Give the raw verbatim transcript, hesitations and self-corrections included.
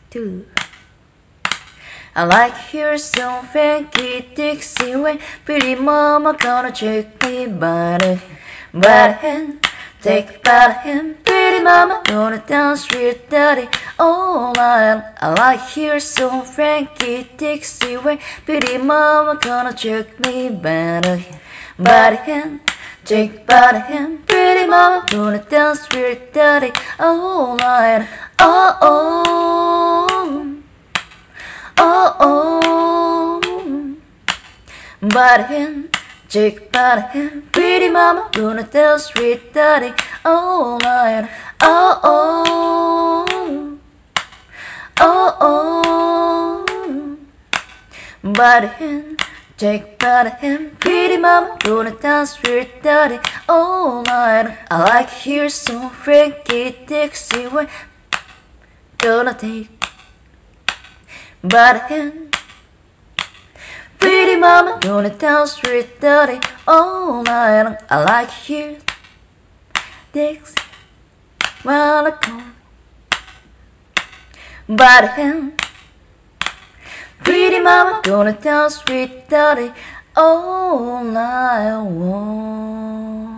two. I like your song, funky Dixie way. Pretty mama gonna check me by the by the hand, take by the hand. Pretty mama gonna dance real dirty all night. I like your song, funky Dixie way. Pretty mama gonna check me by the by the hand, take by the hand. Pretty mama gonna dance real dirty all night. Oh oh. Oh oh, by the hand, shake by the hand. Pretty mama gonna tell sweet daddy all night. Oh oh, oh oh, by the hand, shake by the hand. Pretty mama gonna tell sweet daddy all night. I like your song, Frankie Dixie way. Gonna take by the hand. Pretty mama gonna tell street dirty all night. I like you, Dixie, while I come by the hand. Pretty mama gonna tell street dirty all night long.